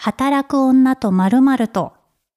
働く女と〇〇と。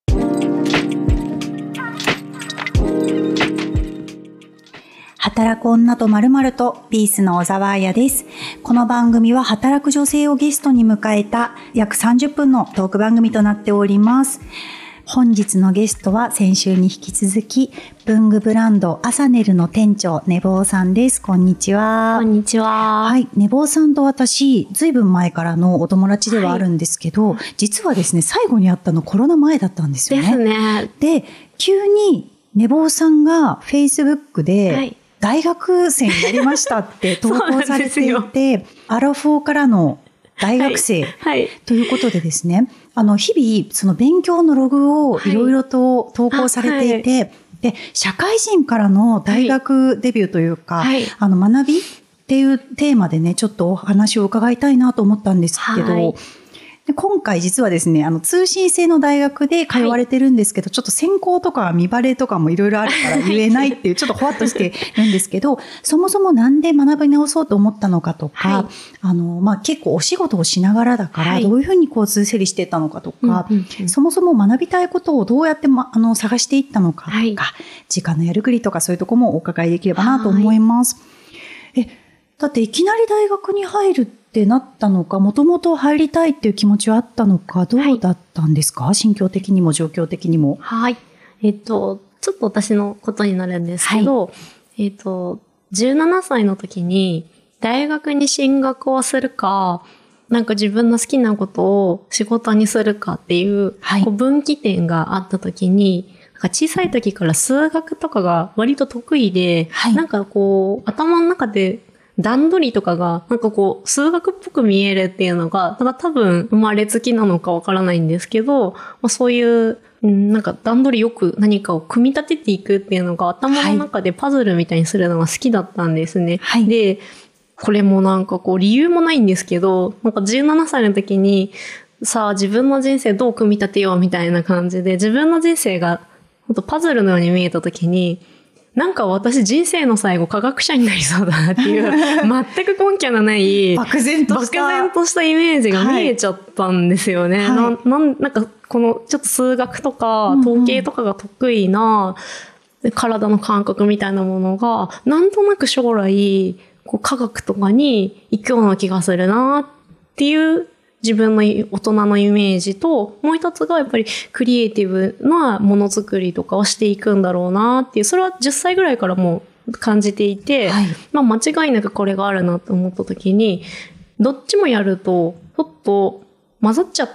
働く女と〇〇と、ピースの小沢彩です。この番組は働く女性をゲストに迎えた約30分のトーク番組となっております。本日のゲストは先週に引き続き、文具ブランドアサネルの店長、ねぼうさんです。こんにちは。 こんにちは。 はい。ねぼうさんと私、ずいぶん前からのお友達ではあるんですけど、実はですね、最後に会ったのコロナ前だったんですよね。 ですね。 で、急にねぼうさんが Facebook で、大学生になりましたって投稿されていて、アラフォーからの大学生ということでですね、日々その勉強のログをいろいろと投稿されていて、で、社会人からの大学デビューというか、学びっていうテーマでね、ちょっとお話を伺いたいなと思ったんですけど、で今回実はですね、通信制の大学で通われてるんですけど、ちょっと専攻とか見バレとかもいろいろあるから言えないっていう、ちょっとほわっとしてるんですけど、そもそもなんで学び直そうと思ったのかとか、結構お仕事をしながらだから、どういうふうに交通整理していったのかとか、そもそも学びたいことをどうやって探していったのかとか、時間のやりくりとかそういうところもお伺いできればなと思います。だっていきなり大学に入るってなったのか、もともと入りたいっていう気持ちはあったのか、どうだったんですか？心境的にも状況的にも。 はい。ちょっと私のことになるんですけど、17歳の時に大学に進学をするか、なんか自分の好きなことを仕事にするかっていう、こう分岐点があった時に、小さい時から数学とかが割と得意で、なんかこう頭の中で段取りとかが、なんかこう、数学っぽく見えるっていうのが、多分生まれつきなのかわからないんですけど、そういう、なんか段取りよく何かを組み立てていくっていうのが頭の中でパズルみたいにするのが好きだったんですね。で、これもなんかこう理由もないんですけど、なんか17歳の時に、さあ自分の人生どう組み立てようみたいな感じで、自分の人生がほんとパズルのように見えた時に、なんか私人生の最後科学者になりそうだなっていう全く根拠のない漠然としたイメージが見えちゃったんですよね。なんかこのちょっと数学とか統計とかが得意な体の感覚みたいなものがなんとなく将来こう科学とかに行くような気がするなっていう自分の大人のイメージと、もう一つがやっぱりクリエイティブなものづくりとかをしていくんだろうなっていう、それは10歳ぐらいからもう感じていて、間違いなくこれがあるなと思った時に、どっちもやると、ちょっと混ざっちゃって、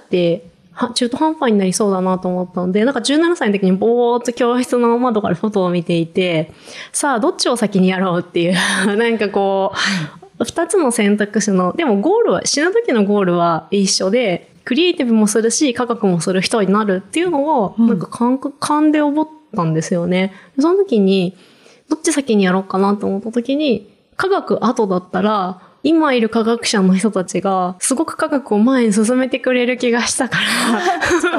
中途半端になりそうだなと思ったので、なんか17歳の時にぼーっと教室の窓から外を見ていて、さあどっちを先にやろうっていう、なんかこう、二つの選択肢の、でも死ぬ時のゴールは一緒で、クリエイティブもするし、科学もする人になるっていうのを、なんか勘で覚ったんですよね。その時に、どっち先にやろうかなと思った時に、科学後だったら、今いる科学者の人たちが、すごく科学を前に進めてくれる気がしたから。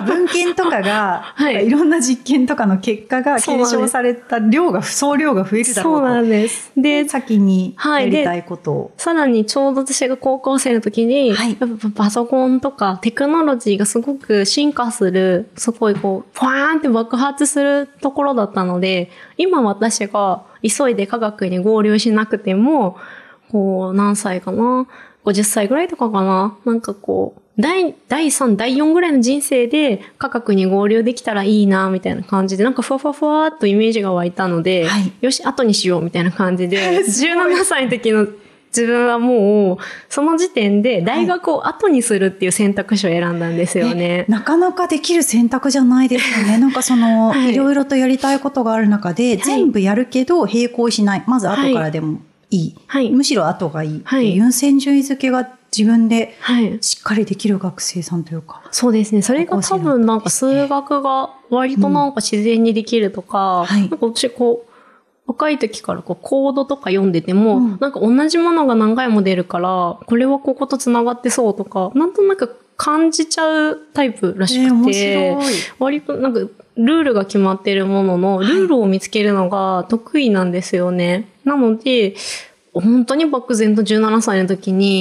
文献とかが、いろんな実験とかの結果が検証された総量が増えるだろうと。 そうなんです。 で、先にやりたいことを。 さらにちょうど私が高校生の時に、やっぱパソコンとかテクノロジーがすごく進化する、すごいこう、パーンって爆発するところだったので、今私が急いで科学に合流しなくても、こう、何歳かな ?50 歳ぐらいとかかななんかこう、第3、第4ぐらいの人生で科学に合流できたらいいな、みたいな感じで、なんかふわふわふわっとイメージが湧いたので、よし、後にしよう、みたいな感じで、17歳の時の自分はもう、その時点で大学を後にするっていう選択肢を選んだんですよね。 なかなかできる選択じゃないですよね。なんかいろいろとやりたいことがある中で、全部やるけど並行しない。まず後からでも。いい。むしろ後がいいっていう優先順位付けが自分でしっかりできる学生さんというか。 そうですね。それが多分なんか数学が割となんか自然にできるとか、なんか私こう、若い時からこうコードとか読んでても、なんか同じものが何回も出るから、これはここと繋がってそうとか、なんとなく感じちゃうタイプらしくて、割となんかルールが決まっているものの、ルールを見つけるのが得意なんですよね。なので、本当に漠然と17歳の時に、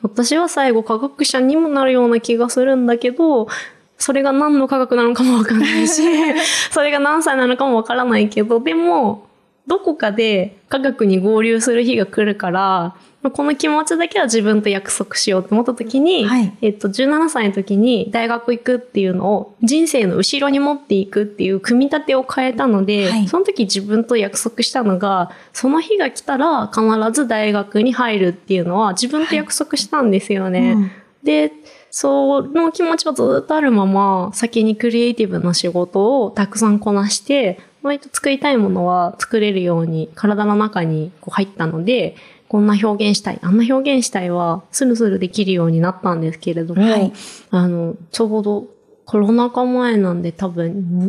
私は最後科学者にもなるような気がするんだけど、それが何の科学なのかもわかんないし、それが何歳なのかもわからないけど、でも、どこかで科学に合流する日が来るから、この気持ちだけは自分と約束しようと思った時に、はい、17歳の時に大学行くっていうのを人生の後ろに持っていくっていう組み立てを変えたので、はい、その時自分と約束したのが、その日が来たら必ず大学に入るっていうのは自分と約束したんですよね。はいうん、で、その気持ちはずっとあるまま、先にクリエイティブな仕事をたくさんこなして、割と作りたいものは作れるように体の中にこう入ったので、こんな表現したい、あんな表現したいはスルスルできるようになったんですけれども、はい、ちょうどコロナ禍前なんで多分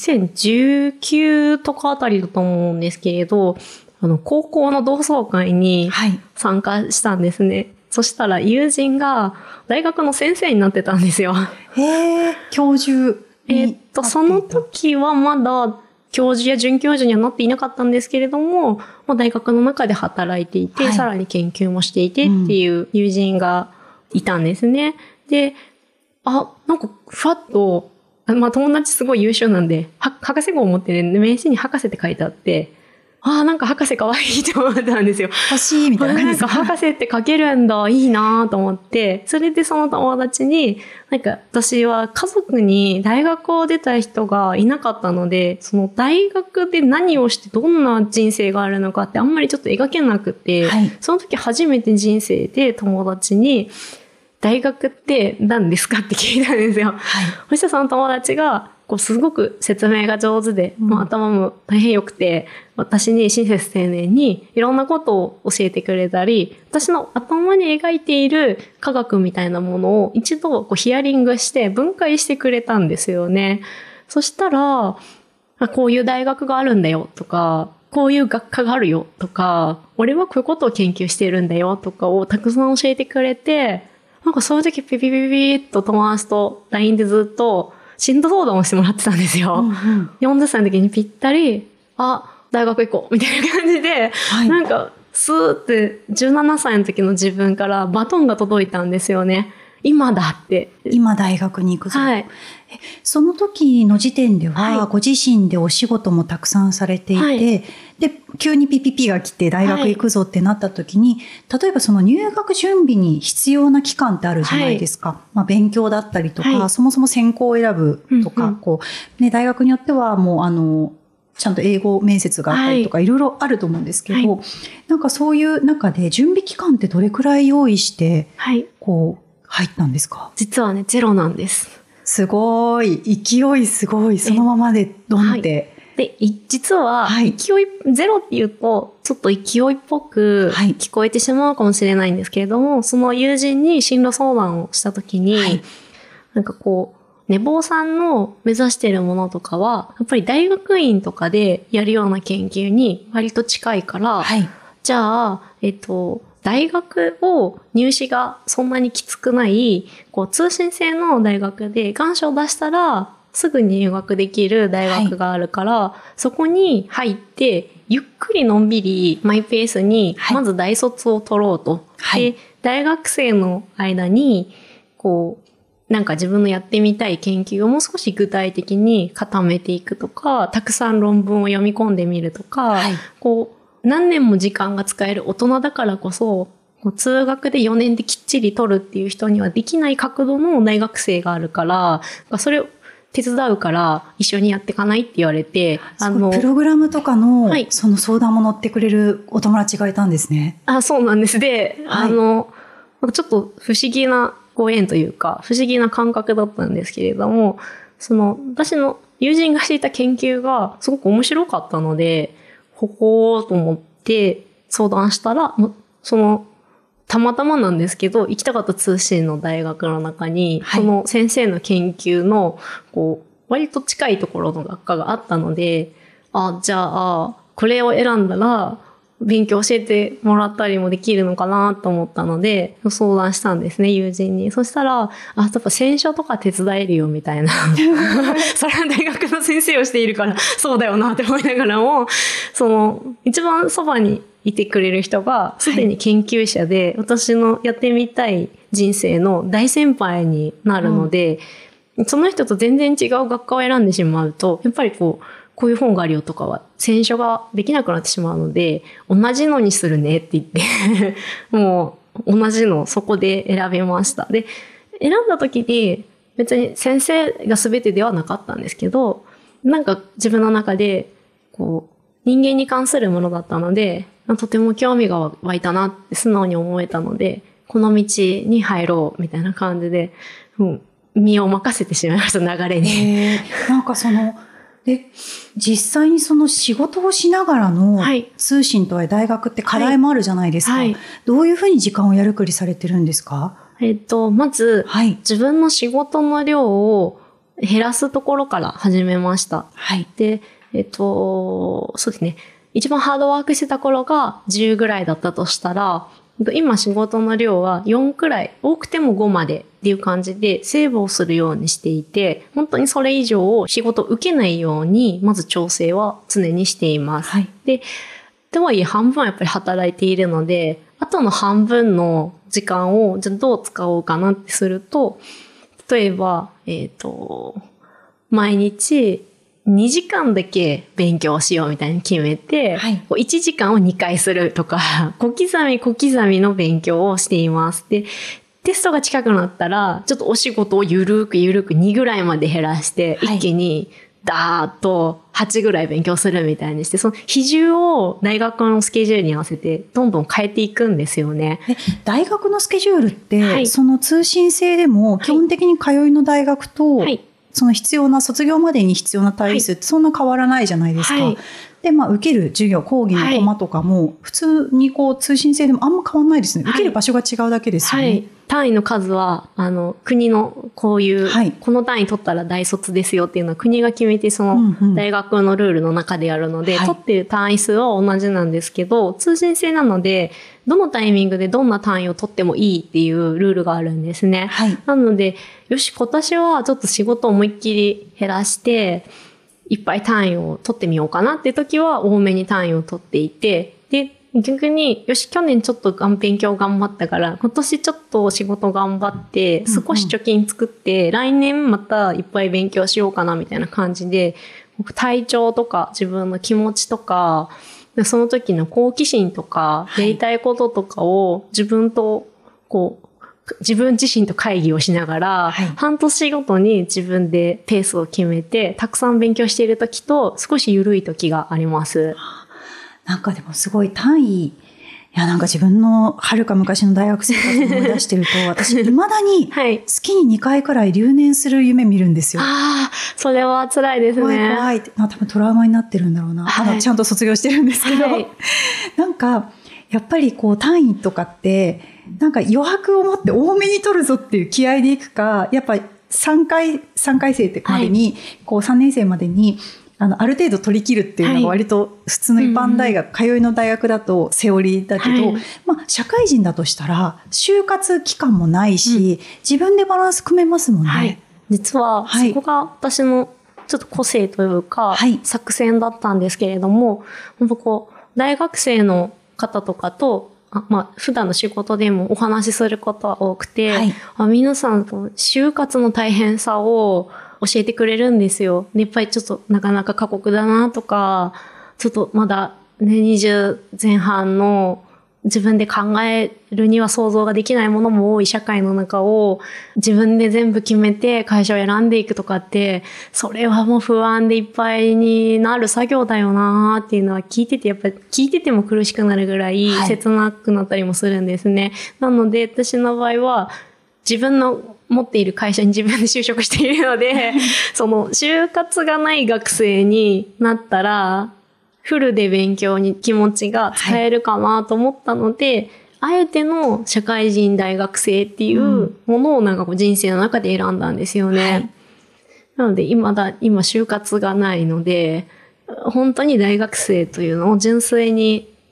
2019とかあたりだと思うんですけれど、高校の同窓会に参加したんですね。はい、そしたら友人が大学の先生になってたんですよ。 へー、教授に。 その時はまだ教授や准教授にはなっていなかったんですけれども、大学の中で働いていて、はい、さらに研究もしていてっていう友人がいたんですね。で、なんかふわっと、友達すごい優秀なんで、博士号を持ってね、名刺に博士って書いてあって、なんか博士かわいいと思ったんですよ。 欲しいみたいな感じですか。 なんか博士って書けるんだ、いいなと思って、それでその友達に、なんか私は家族に大学を出た人がいなかったので、その大学で何をしてどんな人生があるのかってあんまりちょっと描けなくて、はい、その時初めて人生で友達に、大学って何ですかって聞いたんですよ。はい、そしたらその友達が、すごく説明が上手で、頭も大変良くて、私に親切丁寧にいろんなことを教えてくれたり、私の頭に描いている科学みたいなものを一度ヒアリングして分解してくれたんですよね。そしたら、こういう大学があるんだよとか、こういう学科があるよとか、俺はこういうことを研究してるんだよとかをたくさん教えてくれて、なんかそういう時ピピピピっと友達と LINE でずっと進路相談をしてもらってたんですよ。うんうん、40歳の時にぴったり、大学行こうみたいな感じで、はい、なんかスーって17歳の時の自分からバトンが届いたんですよね。今だって。 今大学に行くぞ。 はい。 その時の時点では、ご自身でお仕事もたくさんされていて、はい、で、急に PPP が来て大学行くぞってなった時に、はい、例えばその入学準備に必要な期間ってあるじゃないですか。はい、勉強だったりとか、はい、そもそも専攻を選ぶとか、うんうん、大学によってはもうちゃんと英語面接があったりとか、いろいろあると思うんですけど、はい、なんかそういう中で準備期間ってどれくらい用意して、はい、入ったんですか？ 実はね、ゼロなんです。 すごい。勢いすごい。そのままでドンって。 で、実は、勢い、ゼロって言うと、ちょっと勢いっぽく聞こえてしまうかもしれないんですけれども、その友人に進路相談をしたときに、なんか寝坊さんの目指しているものとかは、やっぱり大学院とかでやるような研究に割と近いから、じゃあ、大学を入試がそんなにきつくない、通信制の大学で願書を出したらすぐに入学できる大学があるから、そこに入って、ゆっくりのんびりマイペースに、まず大卒を取ろうと。で、大学生の間に、なんか自分のやってみたい研究をもう少し具体的に固めていくとか、たくさん論文を読み込んでみるとか、何年も時間が使える大人だからこそ、通学で4年できっちり取るっていう人にはできない角度の大学生があるから、それを手伝うから一緒にやっていかないって言われて、 プログラムとかの、その相談も乗ってくれるお友達がいたんですね。 そうなんです。で、ちょっと不思議なご縁というか、不思議な感覚だったんですけれども、私の友人がしていた研究がすごく面白かったので、ほーと思って相談したら、たまたまなんですけど、行きたかった通信の大学の中に、その先生の研究の、割と近いところの学科があったので、じゃあ、これを選んだら、 勉強教えてもらったりもできるのかなと思ったので、相談したんですね、友人に。そしたら、やっぱ選書とか手伝えるよみたいな。それは大学の先生をしているから、そうだよなって思いながらも、一番そばにいてくれる人が、すでに研究者で、私のやってみたい人生の大先輩になるので、その人と全然違う学科を選んでしまうと、やっぱりこういう本があるよとかは、選書ができなくなってしまうので、同じのにするねって言って、もう同じのそこで選びました。で、選んだ時に別に先生が全てではなかったんですけど、なんか自分の中で、人間に関するものだったので、とても興味が湧いたなって素直に思えたので、この道に入ろうみたいな感じで、身を任せてしまいました、流れに。 なんかで、実際に仕事をしながらの通信とは大学って課題もあるじゃないですか。どういうふうに時間をやりくりされてるんですか？ まず、自分の仕事の量を減らすところから始めました。で、そうですね。一番ハードワークしてた頃が10ぐらいだったとしたら、今仕事の量は4くらい、多くても5までっていう感じでセーブをするようにしていて、本当にそれ以上を仕事を受けないように、まず調整は常にしています。とはいえ半分はやっぱり働いているので、あとの半分の時間をじゃあどう使おうかなってすると、例えば、毎日、2時間だけ勉強しようみたいに決めて、1時間を2回するとか、小刻みの勉強をしています。で、テストが近くなったら、ちょっとお仕事をゆるく2ぐらいまで減らして、一気にダーッと8ぐらい勉強するみたいにして、その比重を大学のスケジュールに合わせてどんどん変えていくんですよね。 大学のスケジュールって、その通信制でも基本的に通いの大学と、その卒業までに必要な単位数ってそんな変わらないじゃないですか。で、受ける授業、講義のコマとかも、普通に通信制でもあんま変わらないですね。受ける場所が違うだけですよね。 単位の数は、国のこういう、この単位取ったら大卒ですよっていうのは国が決めて、その大学のルールの中でやるので、取っている単位数は同じなんですけど、通信制なので、どのタイミングでどんな単位を取ってもいいっていうルールがあるんですね。なので、よし、今年はちょっと仕事を思いっきり減らして、いっぱい単位を取ってみようかなって時は多めに単位を取っていて、で、逆に、よし、去年ちょっと勉強頑張ったから、今年ちょっと仕事頑張って、少し貯金作って、来年またいっぱい勉強しようかなみたいな感じで、体調とか自分の気持ちとか、その時の好奇心とか、やりたいこととかを自分自身と会議をしながら、半年ごとに自分でペースを決めて、たくさん勉強している時と少し緩い時があります。 なんかでもすごい単位、なんか自分の遥か昔の大学生活を思い出してると、私未だに月に2回くらい留年する夢見るんですよ。 それは辛いですね。 怖いって。多分トラウマになってるんだろうな。ちゃんと卒業してるんですけど。なんか、やっぱり単位とかって、なんか余白を持って多めに取るぞっていう気合でいくか、やっぱり3回生ってまでに、3年生までに、ある程度取り切るっていうのが割と普通の一般大学、通いの大学だとセオリーだけど、社会人だとしたら就活期間もないし、自分でバランス組めますもんね。 実はそこが私のちょっと個性というか、作戦だったんですけれども、本当大学生の方とかと普段の仕事でもお話しすることは多くて、皆さん就活の大変さを教えてくれるんですよ。で、やっぱりちょっとなかなか過酷だなとか、ちょっとまだね、20前半の自分で考えるには想像ができないものも多い社会の中を自分で全部決めて会社を選んでいくとかって、それはもう不安でいっぱいになる作業だよなーっていうのは聞いてて、やっぱり聞いてても苦しくなるぐらい切なくなったりもするんですね。なので私の場合は自分の持っている会社に自分で就職しているので、その就活がない学生になったら、フルで勉強に気持ちが使えるかなと思ったので、あえての社会人大学生っていうものをなんか人生の中で選んだんですよね。なので今就活がないので、本当に大学生というのを純粋に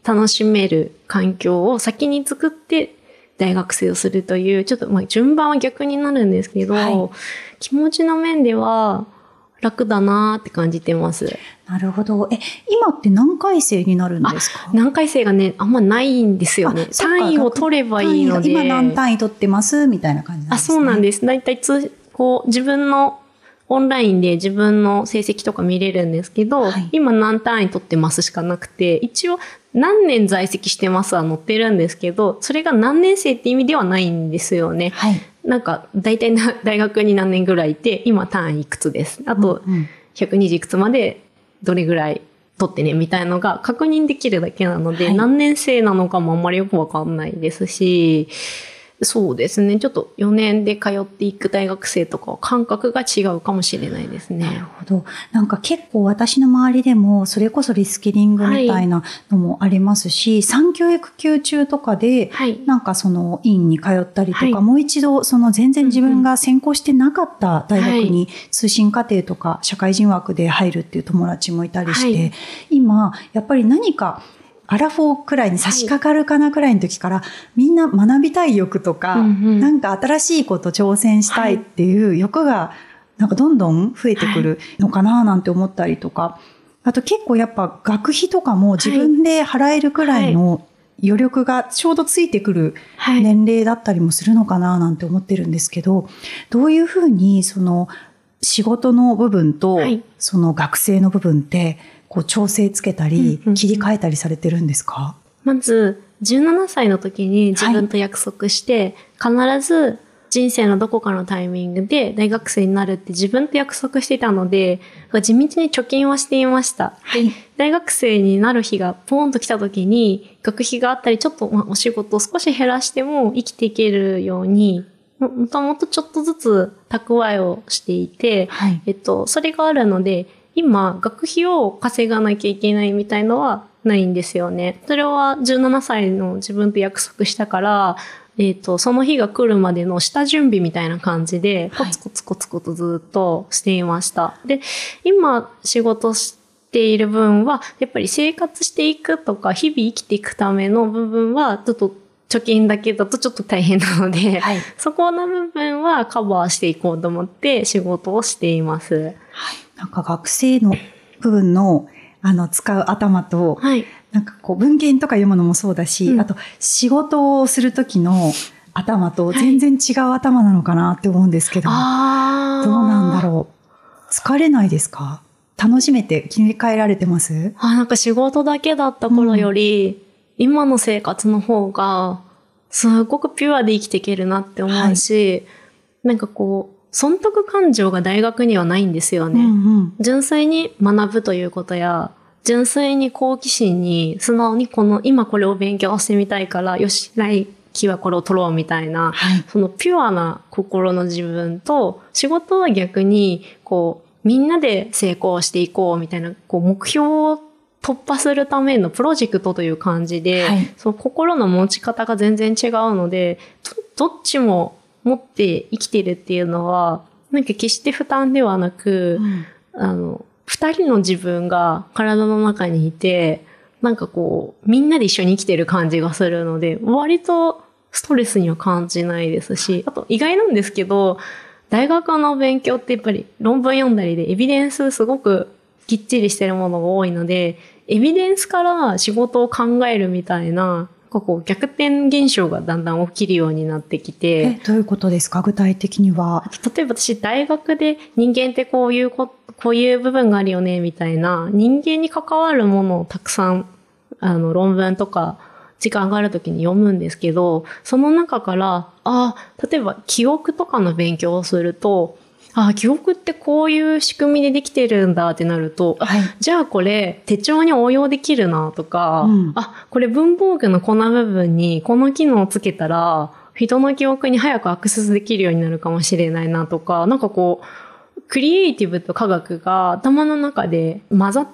楽しめる環境を先に作って大学生をするという、ちょっと順番は逆になるんですけど、はい、気持ちの面では楽だなって感じてます。 なるほど。今って何回生になるんですか？ 何回生がね、あんまないんですよね。単位を取ればいいので。 今何単位取ってますみたいな感じなんですね。 そうなんです。だいたい自分のオンラインで自分の成績とか見れるんですけど、はい、今何単位取ってますしかなくて、一応何年在籍してますは載ってるんですけど、それが何年生って意味ではないんですよね。はい、なんか大体大学に何年ぐらいいて、今単位いくつです。あと120いくつまでどれぐらい取ってねみたいのが確認できるだけなので、はい、何年生なのかもあんまりよくわかんないですし、そうですね。ちょっと4年で通っていく大学生とかは感覚が違うかもしれないですね。 なるほど。なんか結構私の周りでもそれこそリスキリングみたいなのもありますし、産教育休中とかで、なんかその院に通ったりとか、もう一度その全然自分が専攻してなかった大学に通信課程とか社会人枠で入るっていう友達もいたりして、今やっぱり何かアラフォーくらいに差し掛かるかなくらいの時から、みんな学びたい欲とか、なんか新しいこと挑戦したいっていう欲が、なんかどんどん増えてくるのかななんて思ったりとか、あと結構やっぱ学費とかも自分で払えるくらいの余力がちょうどついてくる年齢だったりもするのかななんて思ってるんですけど、どういうふうにその仕事の部分とその学生の部分って調整つけたり、切り替えたりされてるんですか？ まず、17歳の時に自分と約束して、必ず人生のどこかのタイミングで大学生になるって自分と約束していたので、地道に貯金はしていました。で、大学生になる日がポーンと来た時に、学費があったり、ちょっとお仕事を少し減らしても生きていけるように、もともとちょっとずつ蓄えをしていて、それがあるので、今、学費を稼がなきゃいけないみたいのはないんですよね。それは17歳の自分と約束したから、その日が来るまでの下準備みたいな感じで、コツコツコツコツずっとしていました。で、今仕事している分は、やっぱり生活していくとか、日々生きていくための部分は、ちょっと貯金だけだとちょっと大変なので、そこの部分はカバーしていこうと思って仕事をしています。 なんか学生の部分の使う頭と、なんか文献とか読むのもそうだし、あと仕事をする時の頭と全然違う頭なのかなって思うんですけど、どうなんだろう。疲れないですか？楽しめて切り替えられてます？ なんか仕事だけだった頃より、今の生活の方がすごくピュアで生きていけるなって思うし、なんか損得感情が大学にはないんですよね。純粋に学ぶということや、純粋に好奇心に素直に今これを勉強してみたいから、よし、来期はこれを取ろうみたいな、そのピュアな心の自分と、仕事は逆に、みんなで成功していこうみたいな、目標を突破するためのプロジェクトという感じで、その心の持ち方が全然違うので、どっちも持って生きてるっていうのは、なんか決して負担ではなく、二人の自分が体の中にいて、なんかみんなで一緒に生きてる感じがするので、割とストレスには感じないですし、あと意外なんですけど、大学の勉強ってやっぱり論文読んだりでエビデンスすごくきっちりしてるものが多いので、エビデンスから仕事を考えるみたいな、逆転現象がだんだん起きるようになってきて。 どういうことですか？具体的には。 例えば私、大学で人間ってこういう部分があるよね、みたいな、人間に関わるものをたくさん、論文とか、時間があるときに読むんですけど、その中から、例えば記憶とかの勉強をすると、記憶ってこういう仕組みでできてるんだってなると、じゃあこれ手帳に応用できるなとか、これ文房具のこの部分にこの機能をつけたら、人の記憶に早くアクセスできるようになるかもしれないなとか、なんかクリエイティブと科学が頭の中で混ざって、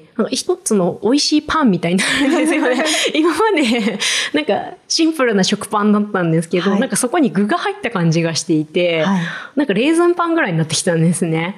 なんか一つの美味しいパンみたいになるんですよね。今まで、なんかシンプルな食パンだったんですけど、なんかそこに具が入った感じがしていて、なんかレーズンパンぐらいになってきたんですね。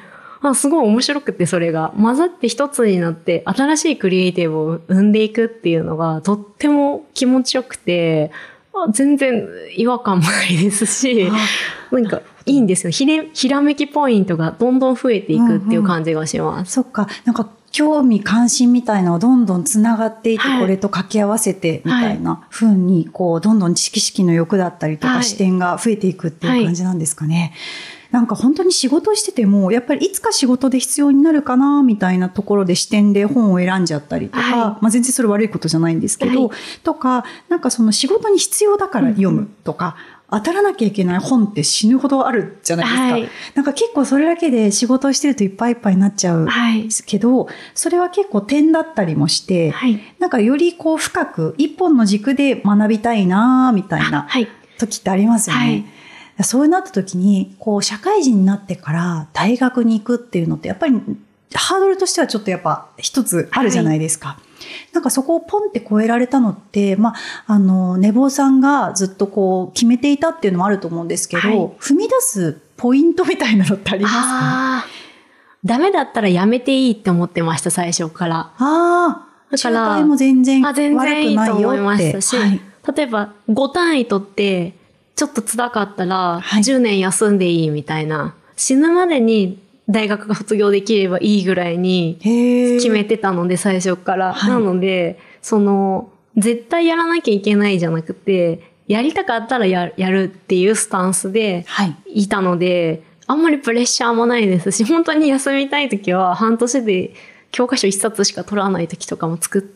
すごい面白くて、それが混ざって一つになって新しいクリエイティブを生んでいくっていうのがとっても気持ちよくて、全然違和感もないですし、なんかいいんですよ。ひらめきポイントがどんどん増えていくっていう感じがします。 そっか。なんか興味関心みたいなのをどんどんつながっていって、これと掛け合わせてみたいな風に、こう、どんどん知識式の欲だったりとか視点が増えていくっていう感じなんですかね。なんか本当に仕事してても、やっぱりいつか仕事で必要になるかな、みたいなところで視点で本を選んじゃったりとか、全然それ悪いことじゃないんですけど、とか、なんかその仕事に必要だから読むとか、当たらなきゃいけない本って死ぬほどあるじゃないですか。なんか結構それだけで仕事をしてるといっぱいいっぱいになっちゃうんですけど、それは結構点だったりもして、なんかよりこう深く一本の軸で学びたいな、みたいな時ってありますよね。そうなった時に、こう、社会人になってから大学に行くっていうのって、やっぱりハードルとしてはちょっとやっぱ一つあるじゃないですか。なんかそこをポンって超えられたのって、寝坊さんがずっとこう、決めていたっていうのもあると思うんですけど、踏み出すポイントみたいなのってありますか？ ダメだったらやめていいって思ってました、最初から。 だから、中退も全然悪くないよって。 思いましたし、例えば5単位取って、ちょっと辛かったら、10年休んでいいみたいな。死ぬまでに大学が卒業できればいいぐらいに決めてたので、最初から。なので、絶対やらなきゃいけないじゃなくて、やりたかったらやるっていうスタンスでいたので、あんまりプレッシャーもないですし、本当に休みたい時は半年で教科書1冊しか取らない時とかも作って、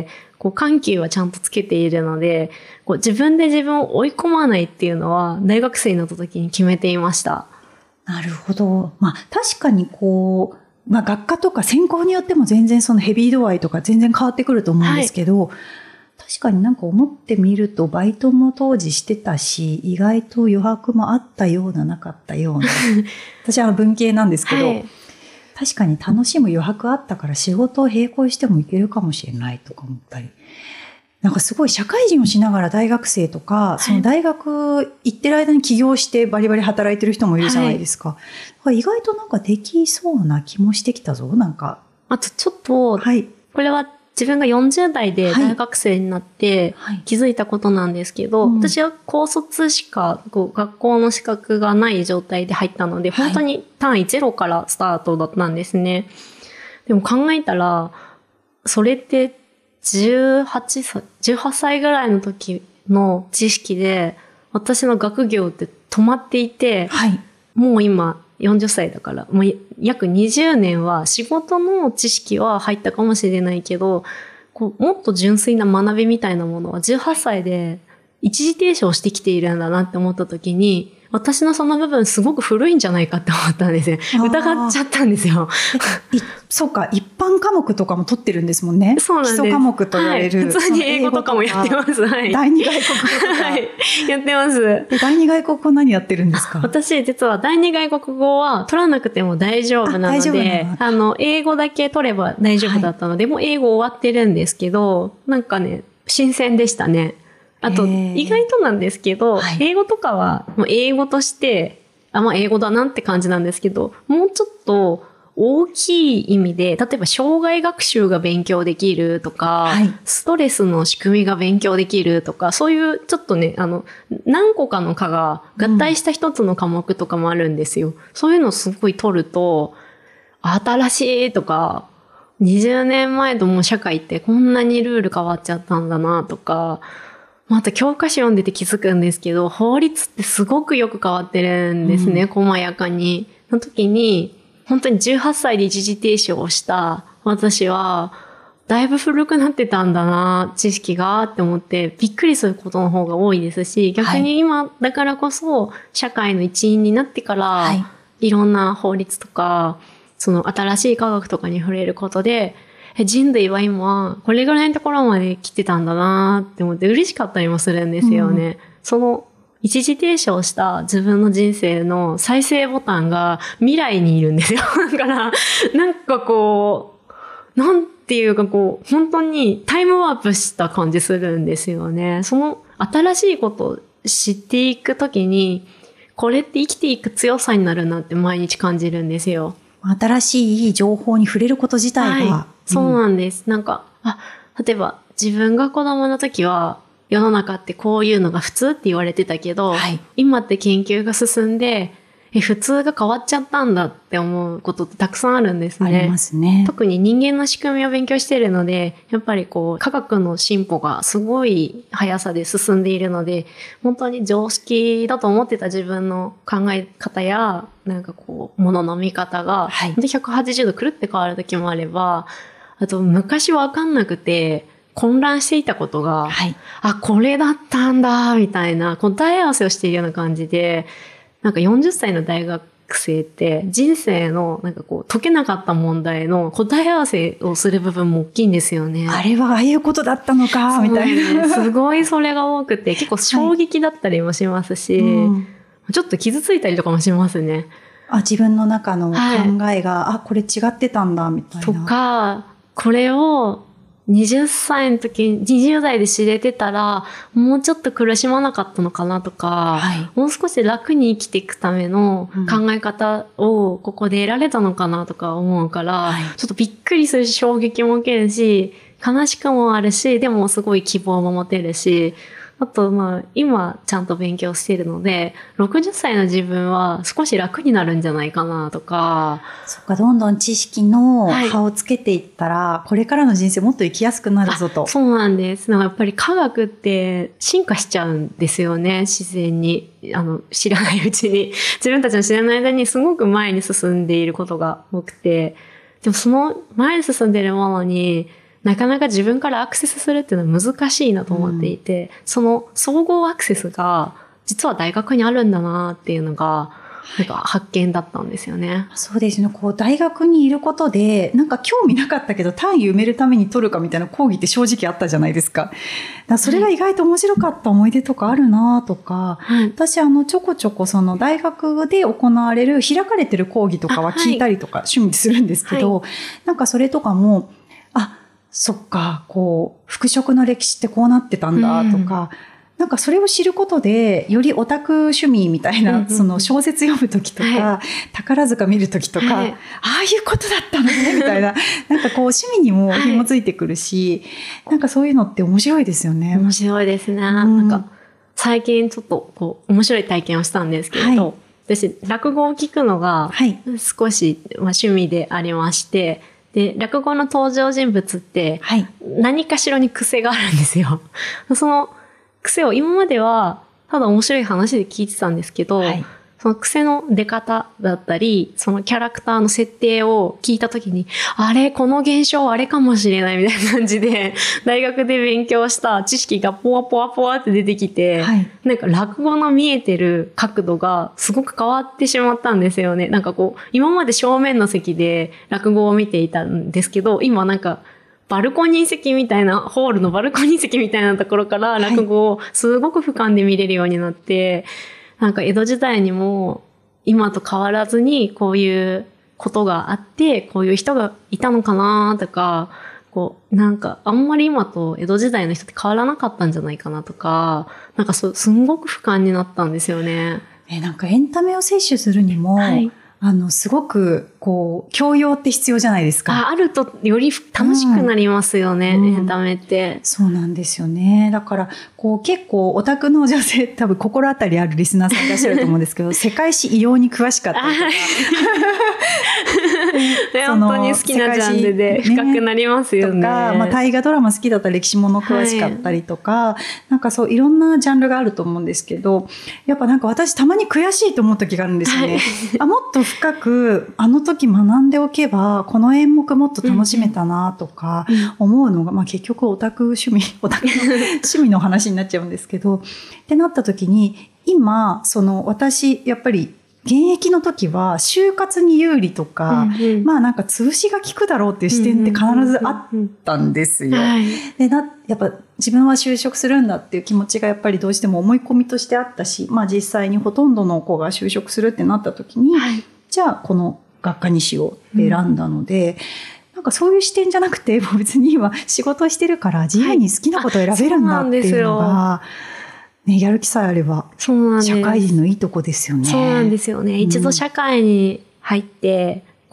緩急はちゃんとつけているので、自分で自分を追い込まないっていうのは大学生になった時に決めていました。 なるほど。確かに学科とか専攻によっても全然そのヘビー度合いとか全然変わってくると思うんですけど、確かになんか思ってみるとバイトも当時してたし、意外と余白もあったようななかったような。私は文系なんですけど、確かに楽しむ余白あったから仕事を並行してもいけるかもしれないとか思ったり。なんかすごい社会人をしながら大学生とか、その大学行ってる間に起業してバリバリ働いてる人もいるじゃないですか。意外となんかできそうな気もしてきたぞ、なんか。 あとちょっと、これは自分が40代で大学生になって気づいたことなんですけど、私は高卒しか学校の資格がない状態で入ったので、本当に単位0からスタートだったんですね。でも考えたら、それって18歳ぐらいの時の知識で、私の学業って止まっていて、もう今40歳だから、もう約20年は仕事の知識は入ったかもしれないけど、もっと純粋な学びみたいなものは18歳で一時停止をしてきているんだなって思った時に、私のその部分すごく古いんじゃないかって思ったんですよ。疑っちゃったんですよ。 そうか、一般科目とかも取ってるんですもんね。 そうなんです。 基礎科目と言われる。 普通に英語とかもやってます。 第二外国語とか。 やってます。 第二外国語何やってるんですか？ 私、実は第二外国語は取らなくても大丈夫なので、英語だけ取れば大丈夫だったので、もう英語終わってるんですけど、なんかね、新鮮でしたね。あと、意外となんですけど、英語とかは、英語として、英語だなって感じなんですけど、もうちょっと大きい意味で、例えば障害学習が勉強できるとか、ストレスの仕組みが勉強できるとか、そういうちょっとね、何個かの科が合体した一つの科目とかもあるんですよ。そういうのをすごい取ると、新しいとか、20年前ともう社会ってこんなにルール変わっちゃったんだなとか、また教科書読んでて気づくんですけど、法律ってすごくよく変わってるんですね、細やかに。の時に、本当に18歳で一時停止をした私は、だいぶ古くなってたんだな、知識がって思って、びっくりすることの方が多いですし、逆に今だからこそ、社会の一員になってから、いろんな法律とか、その新しい科学とかに触れることで、人類は今、これぐらいのところまで来てたんだなって思って嬉しかったりもするんですよね。その、一時停止をした自分の人生の再生ボタンが未来にいるんですよ。だから、なんかなんていうか本当にタイムワープした感じするんですよね。その新しいことを知っていくときに、これって生きていく強さになるなって毎日感じるんですよ。 新しい情報に触れること自体が。 そうなんです。なんか、例えば自分が子供の時は世の中ってこういうのが普通って言われてたけど、今って研究が進んで、普通が変わっちゃったんだって思うことってたくさんあるんですね。 ありますね。 特に人間の仕組みを勉強しているので、やっぱり科学の進歩がすごい速さで進んでいるので、本当に常識だと思ってた自分の考え方や、物の見方が、180度くるって変わる時もあれば、あと昔わかんなくて、混乱していたことが、これだったんだ、みたいな答え合わせをしているような感じで、40歳の大学生って人生の解けなかった問題の答え合わせをする部分も大きいんですよね。 あれはああいうことだったのか、みたいな。 すごいそれが多くて、結構衝撃だったりもしますし、ちょっと傷ついたりとかもしますね。 自分の中の考えが、これ違ってたんだ、みたいな。 とか、これを20歳の時に、20代で知れてたら、もうちょっと苦しまなかったのかなとか、もう少し楽に生きていくための考え方をここで得られたのかなとか思うから、ちょっとびっくりするし、衝撃も受けるし、悲しくもあるし、でもすごい希望も持てるし、あと、今ちゃんと勉強しているので、60歳の自分は少し楽になるんじゃないかなとか。 そっか、どんどん知識の葉をつけていったら、これからの人生もっと生きやすくなるぞと。 そうなんです。やっぱり科学って進化しちゃうんですよね、自然に。知らないうちに。自分たちの知らない間にすごく前に進んでいることが多くて。でもその前に進んでいるものに、なかなか自分からアクセスするっていうのは難しいなと思っていて、その総合アクセスが実は大学にあるんだなっていうのが、発見だったんですよね。 そうですね。大学にいることで、興味なかったけど単位埋めるために取るかみたいな講義って正直あったじゃないですか。それが意外と面白かった思い出とかあるなとか、私ちょこちょこ大学で行われる開かれてる講義とかは聞いたりとか趣味でするんですけど、それとかも、そっか、服飾の歴史ってこうなってたんだとか、それを知ることで、よりオタク趣味みたいな、小説読むときとか、宝塚見るときとか、ああいうことだったのね、みたいな、趣味にも紐ついてくるし、そういうのって面白いですよね。 面白いですね。最近ちょっと面白い体験をしたんですけれど、私、落語を聞くのが少し趣味でありまして、で、落語の登場人物って、何かしらに癖があるんですよ。その癖を今までは、ただ面白い話で聞いてたんですけど、その癖の出方だったり、そのキャラクターの設定を聞いたときに、この現象あれかもしれないみたいな感じで、大学で勉強した知識がポワポワポワって出てきて、落語の見えてる角度がすごく変わってしまったんですよね。今まで正面の席で落語を見ていたんですけど、今バルコニー席みたいな、ホールのバルコニー席みたいなところから落語をすごく俯瞰で見れるようになって、江戸時代にも今と変わらずにこういうことがあって、こういう人がいたのかなとか、あんまり今と江戸時代の人って変わらなかったんじゃないかなとか、すんごく俯瞰になったんですよね。 エンタメを摂取するにも、すごく、教養って必要じゃないですか。 あるとより楽しくなりますよね、エンタメって。 そうなんですよね。だから、結構オタクの女性、多分心当たりあるリスナーさんいらっしゃると思うんですけど、世界史異様に詳しかったりとか。 本当に好きなジャンルで深くなりますよね。 とか、大河ドラマ好きだったら歴史もの詳しかったりとか、そういろんなジャンルがあると思うんですけど、やっぱ私たまに悔しいと思う時があるんですよね。もっと深くあの時学んでおけばこの演目もっと楽しめたなとか思うのが、結局オタクの趣味の話になっちゃうんですけど、ってなった時に今私やっぱり現役の時は就活に有利とか、潰しが効くだろうっていう視点って必ずあったんですよ。でやっぱ自分は就職するんだっていう気持ちがやっぱりどうしても思い込みとしてあったし、実際にほとんどの子が就職するってなった時に、じゃあこの学科にしようって選んだので、そういう視点じゃなくて、別に今仕事してるから自由に好きなことを選べるんだっていうのが、やる気さえあれば社会人のいいとこですよね。 そうなんですよね。一度社会に入って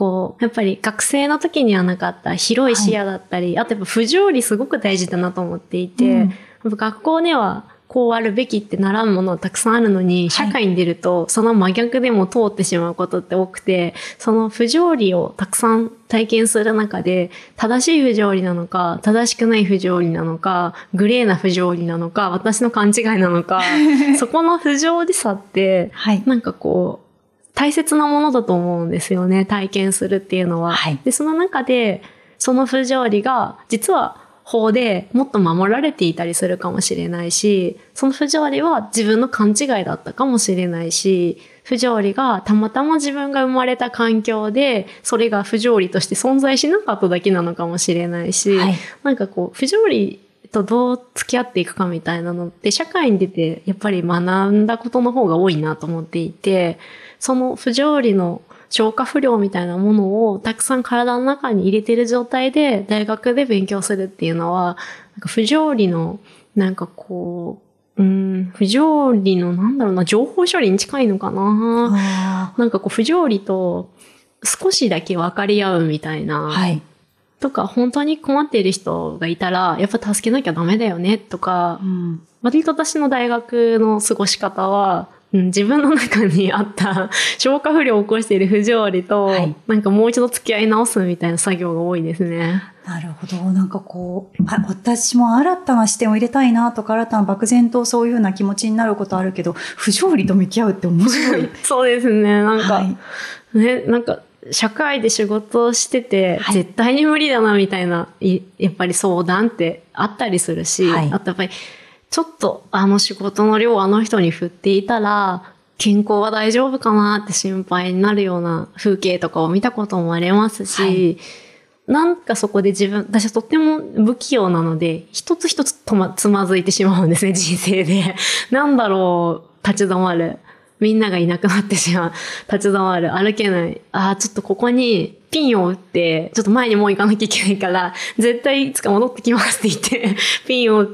こう、やっぱり学生の時にはなかった広い視野だったり、あとやっぱ不条理すごく大事だなと思っていて、学校ではこうあるべきって習うものたくさんあるのに、社会に出るとその真逆でも通ってしまうことって多くて、その不条理をたくさん体験する中で、正しい不条理なのか、正しくない不条理なのか、グレーな不条理なのか、私の勘違いなのか、そこの不条理さって、なんかこう、大切なものだと思うんですよね、体験するっていうのは。で、その中で、その不条理が、実は、法でもっと守られていたりするかもしれないし、その不条理は自分の勘違いだったかもしれないし、不条理がたまたま自分が生まれた環境で、それが不条理として存在しなかっただけなのかもしれないし、なんかこう、不条理とどう付き合っていくかみたいなのって、社会に出てやっぱり学んだことの方が多いなと思っていて、その不条理の消化不良みたいなものをたくさん体の中に入れてる状態で大学で勉強するっていうのは、なんか不条理の、なんかこう、不条理のなんだろうな、情報処理に近いのかな。なんかこう不条理と少しだけ分かり合うみたいな。とか、本当に困っている人がいたら、やっぱ助けなきゃダメだよねとか、割と私の大学の過ごし方は、自分の中にあった消化不良を起こしている不条理と、なんかもう一度付き合い直すみたいな作業が多いですね。 なるほど。なんかこう、私も新たな視点を入れたいなとか、新たな漠然とそういうような気持ちになることあるけど、不条理と向き合うって面白い。 そうですね。なんか、なんか、社会で仕事をしてて、絶対に無理だなみたいな、やっぱり相談ってあったりするし、あとやっぱり、ちょっと仕事の量を人に振っていたら、健康は大丈夫かなって心配になるような風景とかを見たこともありますし、なんかそこで私はとっても不器用なので、一つ一つつまずいてしまうんですね、人生で。なんだろう、立ち止まる。みんながいなくなってしまう。立ち止まる。歩けない。ちょっとここにピンを打って、ちょっと前にもう行かなきゃいけないから、絶対いつか戻ってきますって言って、ピンを打って、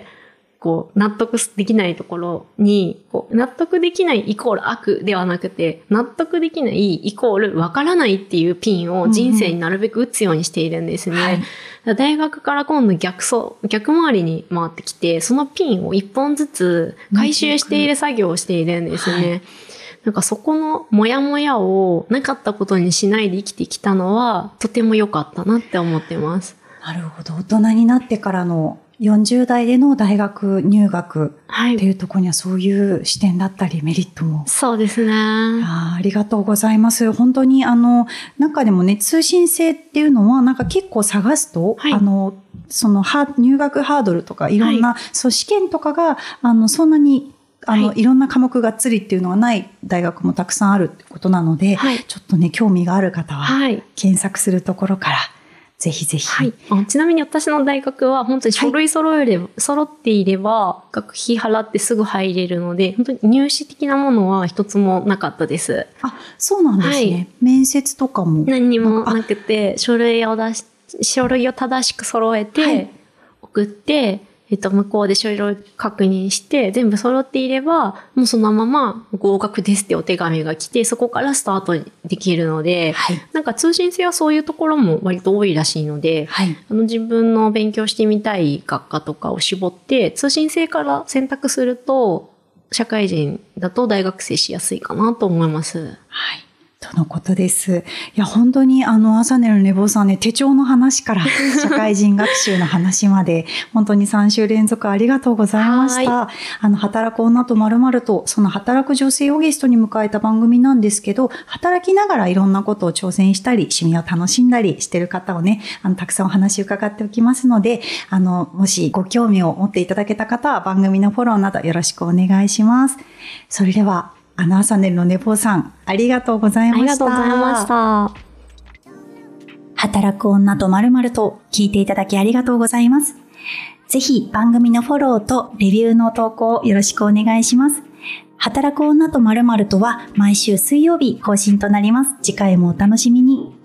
こう、納得できないところに、納得できないイコール悪ではなくて、納得できないイコールわからないっていうピンを人生になるべく打つようにしているんですね。大学から今度逆回りに回ってきて、そのピンを一本ずつ回収している作業をしているんですね。なんかそこのモヤモヤをなかったことにしないで生きてきたのは、とても良かったなって思ってます。 なるほど。大人になってからの40代での大学入学っていうところにはそういう視点だったりメリットも。 そうですね。 ありがとうございます。本当に中でもね、通信制っていうのはなんか結構探すと、その入学ハードルとかいろんな、そう試験とかがそんなにいろんな科目がっつりっていうのがない大学もたくさんあるってことなので、ちょっとね、興味がある方は検索するところから、ぜひぜひ。 ちなみに私の大学は本当に書類揃っていれば学費払ってすぐ入れるので、本当に入試的なものは一つもなかったです。 そうなんですね。面接とかも何にもなくて、書類を正しく揃えて、送って、向こうで書類確認して、全部揃っていれば、もうそのまま合格ですってお手紙が来て、そこからスタートできるので、なんか通信制はそういうところも割と多いらしいので、自分の勉強してみたい学科とかを絞って、通信制から選択すると、社会人だと大学生しやすいかなと思います。 とのことです。いや、本当に朝寝る寝坊さんね、手帳の話から社会人学習の話まで、本当に3週連続ありがとうございました。働く女と〇〇と、その働く女性をゲストに迎えた番組なんですけど、働きながらいろんなことを挑戦したり、趣味を楽しんだりしてる方をね、たくさんお話伺っておきますので、もしご興味を持っていただけた方は番組のフォローなどよろしくお願いします。それでは、朝寝るの寝坊さん、ありがとうございました。 ありがとうございました。 働く女と〇〇と聞いていただきありがとうございます。ぜひ番組のフォローとレビューの投稿をよろしくお願いします。働く女と〇〇とは毎週水曜日更新となります。次回もお楽しみに。